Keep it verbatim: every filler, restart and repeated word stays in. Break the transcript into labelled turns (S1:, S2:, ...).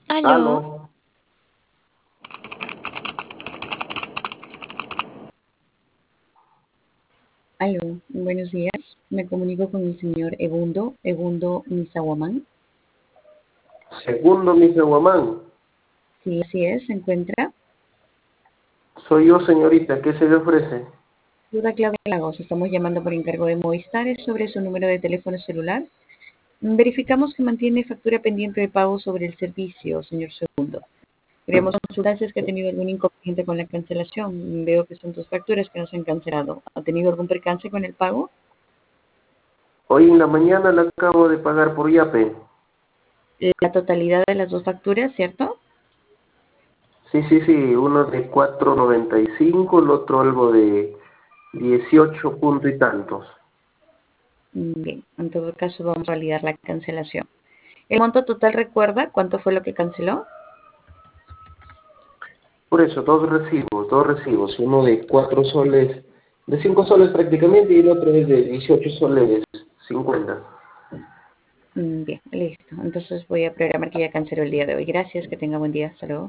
S1: Aló,
S2: Aló,
S1: aló, buenos días. Me comunico con el señor Ebundo, Ebundo Misawaman.
S2: segundo mister Guamán.
S1: Sí, así es, se encuentra.
S2: Soy yo, señorita, ¿qué se le ofrece?
S1: Duda clave Lagos, estamos llamando por encargo de Movistar, es sobre su número de teléfono celular. Verificamos que mantiene factura pendiente de pago sobre el servicio, señor Segundo. Queremos consultar si es que ha tenido algún inconveniente con la cancelación. Veo que son dos facturas que nos han cancelado. ¿Ha tenido algún percance con el pago?
S2: Hoy en la mañana la acabo de pagar por Yape.
S1: La totalidad de las dos facturas, ¿cierto?
S2: Sí, sí, sí, uno de cuatro noventa y cinco, el otro algo de dieciocho punto y tantos.
S1: Mm, Bien, en todo caso vamos a validar la cancelación. ¿El monto total recuerda cuánto fue lo que canceló?
S2: Por eso, dos recibos, dos recibos, uno de cuatro soles, de cinco soles prácticamente, y el otro es de dieciocho soles cincuenta.
S1: Mm, Bien, listo. Entonces voy a programar que ya canceló el día de hoy. Gracias, que tenga buen día. Hasta luego.